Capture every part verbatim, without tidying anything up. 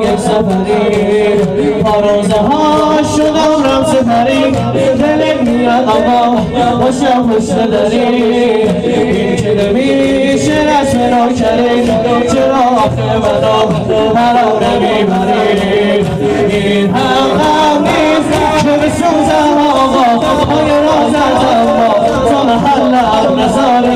یک سفری با روزه ها شدم رمز پری دل میاد آقا باشم پشت داری این که نمیشه رسم رو کردی چرا آخه منو مرا نمیبری این هم هم نیست که بسوزم آقا های رازتم با تو محلم نزاری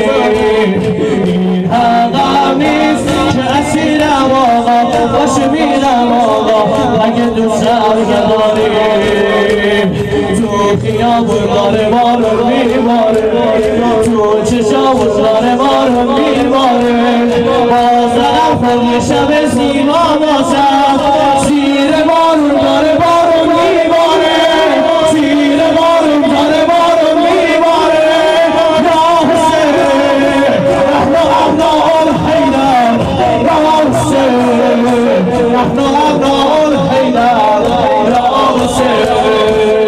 این هم هم نیست که اسیرم آقا باشه میرم آقا اگه دوستم گداری تو خیابون داره ما رو میباره تو چشامون داره ما رو میباره بازدارم خود شب زیبا باشم زیر بارون داره بارو میباره زیر بارون داره بارو میباره یا حسین نحن ابناء الحیدر یا حسین نحن ابناء الحیدر یا حسین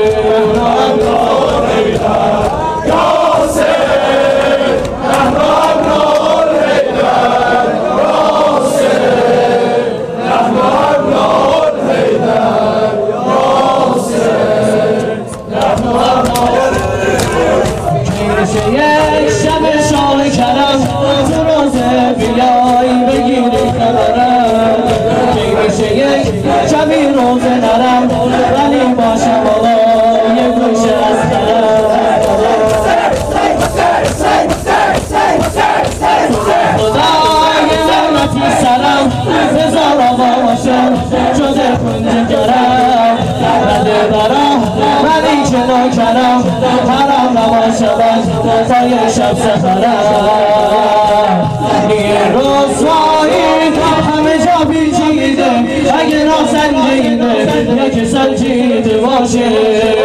یک شب شال کرم تو روزه بیایی بگیری خبرم میشه یک شبی روزه نرم ولی باشم آقا یه گوشه از کرم خدای رحمتی سرم بذار آقا باشم جز کنج گرم بده برم ولی که نوکرم حرم نباشم تا یه شب سفرم این رسوایی همه جا پیچیده اگه ناسنجیده یا که سنجیده باشه